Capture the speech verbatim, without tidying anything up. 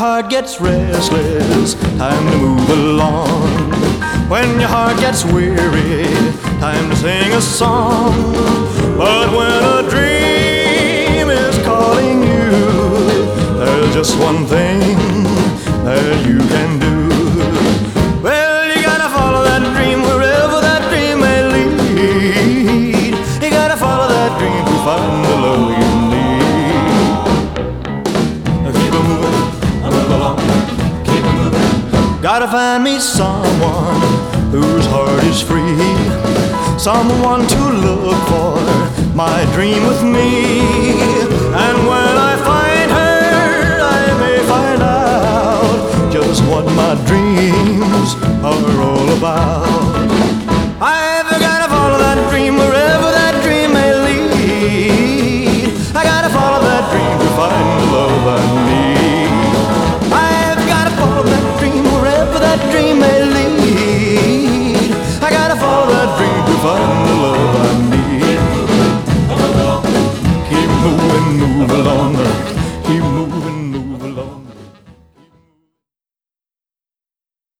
heart gets restless, time to move along. When your heart gets weary, time to sing a song. But when a dream is calling you, there's just one thing that you can do. Well, you gotta follow that dream wherever that dream may lead. You gotta follow that dream to find the love you need. Keep it moving, move along, keep it moving. Gotta find me someone whose heart is free, someone to look for my dream with me. And when I find her, I may find out just what my dreams are all about. I've gotta follow that dream wherever that dream may lead. I gotta follow that dream to find the love I need.